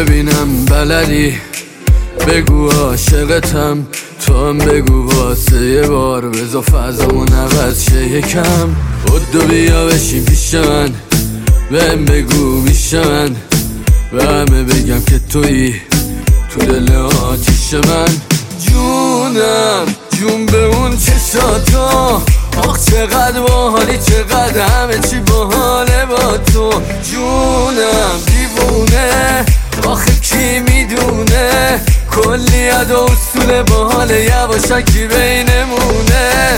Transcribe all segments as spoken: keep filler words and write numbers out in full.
ببینم بلدی بگو عاشقتم، تو هم بگو واسه یه بار بزا فضامون عوض شه یکم. بدو بیا بشین پیش من، بهم بگو میشه من به همه بگم که تویی تو دل آتیش من. جونم جون به اون چشاتا، آخ چقدر باحالی چقدر همه چی باحاله با تو. جونم دیوونه آخه کی میدونه، کلی ادا اصول باحاله یواشکی بینمونه.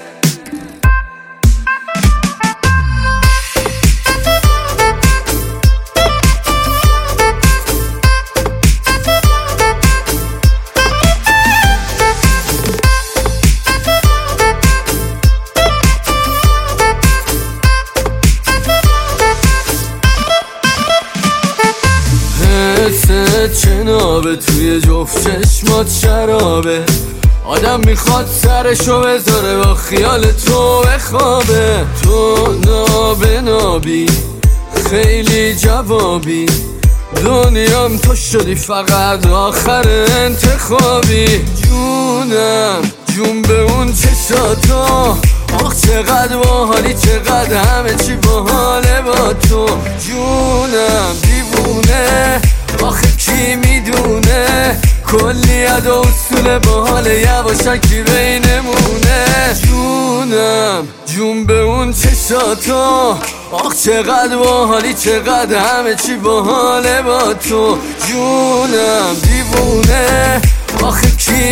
چنابه توی جفت چشمات شرابه، آدم میخواد سرشو بذاره با خیال تو بخوابه. تو نابه نابی خیلی جوابی، دنیام تو شدی فقط آخر انتخابی. جونم جون به اون چشاتا، آخ چقدر باحالی چقدر همه چی باحاله با تو. جونم دیوونه آخه کی میدونه، کلی ادا اصول باحاله یواشکی بینمونه. جونم جون به اون چشاتا، آخ چقدر باحالی چقدر همه چی باحاله با تو. جونم دیوونه آخه کی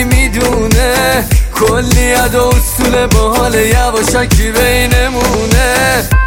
میدونه، کلی ادا اصول باحاله یواشکی بینمونه.